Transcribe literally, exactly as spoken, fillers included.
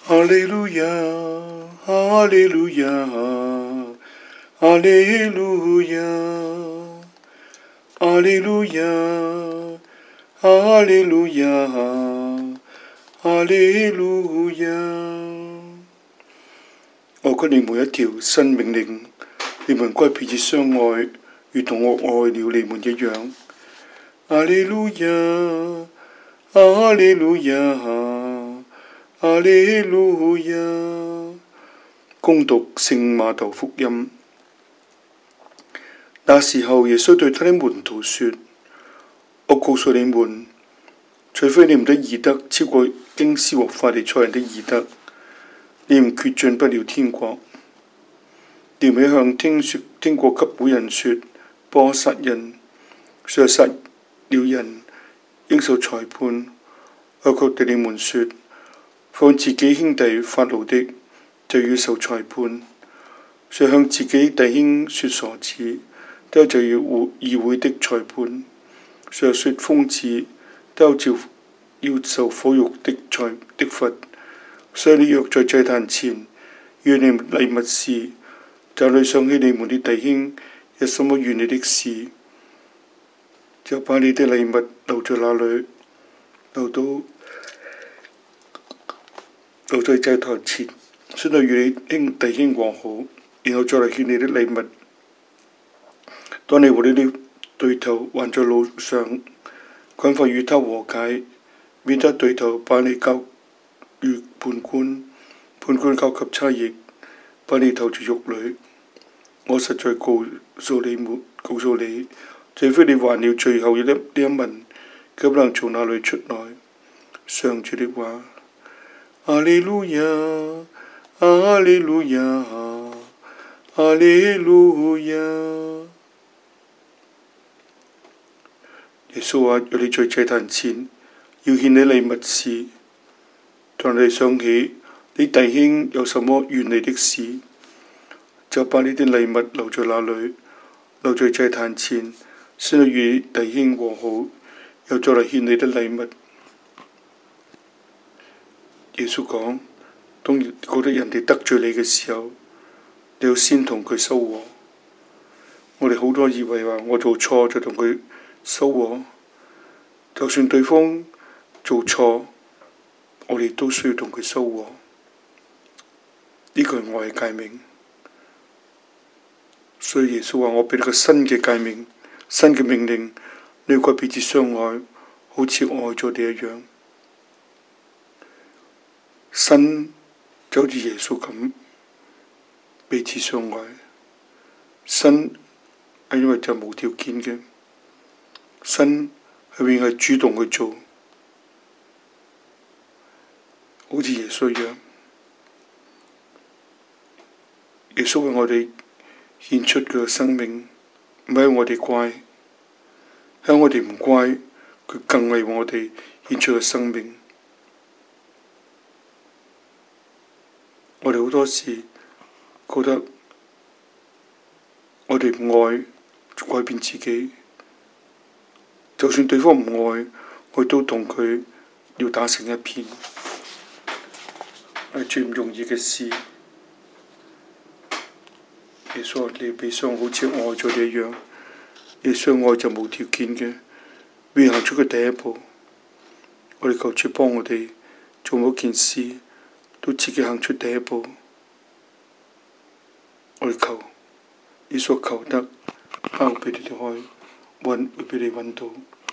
哈利路亞，哈利路亞，哈利路亞，哈利路亞，哈利路亞，哈利路亞。我給你們一條新命令，你們該彼此相愛，如同我愛了你們一樣。哈利路亞，哈利路亞，哈利路亞。恭讀聖馬竇福音。那時候，耶穌對他的門徒說：我告訴你們，除非你們的義德超過經師和法利賽人的義德，你們決進不了天國。你們一向聽說聽過給古人說，不可殺人，若殺了人應受裁判。我卻對你們說，向自己兄弟發怒的就要受裁判，若向自己弟兄說傻子，都就要議會的裁判；若說瘋子，都照要受火獄的裁的罰。所以你若在祭壇前與你們禮物時，就裏想起你們的弟兄有什麼怨你的事，就把你的禮物留在那裏，留到留在祭壇前，先去與你兄弟兄和好，然後再嚟獻你的禮物。當你和你的對頭還在路上，趕快與他和解，免得對頭把你交與判官，判官交給差役，把你投入獄裏。我實在告訴你們，告訴你，除非你還了最後一呢一文，佢不能從那裏出來。上主的話。哈利路亞，哈利路亞，哈利路亞。耶穌話：若你在祭壇前要獻你禮物時，當你想起你弟兄有什麼怨你的事，就把你的禮物留在那裏，留在祭壇前，先去與弟兄和好，又再嚟獻你的禮物。耶穌講：當覺得人哋得罪你嘅時候，你要先同佢修和。我哋好多以為話我做錯就同佢修和，就算對方做錯，我哋都需要同佢修和。呢個係愛嘅誡命。所以耶穌話：我俾你個新嘅誡命，新嘅命令，你該彼此相愛，好似愛咗你一樣。新就好似耶穌咁彼此相愛。新係因為就無條件嘅，新係永遠係主動去做，好似耶穌一樣。耶穌為我哋獻出佢嘅生命，唔係我哋乖，係我哋唔乖，佢更為我哋獻出嘅生命。我哋好多時覺得我哋唔愛，就改變自己。就算對方唔愛，我都同佢要打成一片，係最唔容易嘅事。耶穌話：你被傷好似愛咗你一樣，你相愛就無條件嘅，未行出嘅第一步。我哋求主幫我哋做每件事都自己行出第一步。我哋求，你所求得，敲俾你哋開，揾會俾你揾到。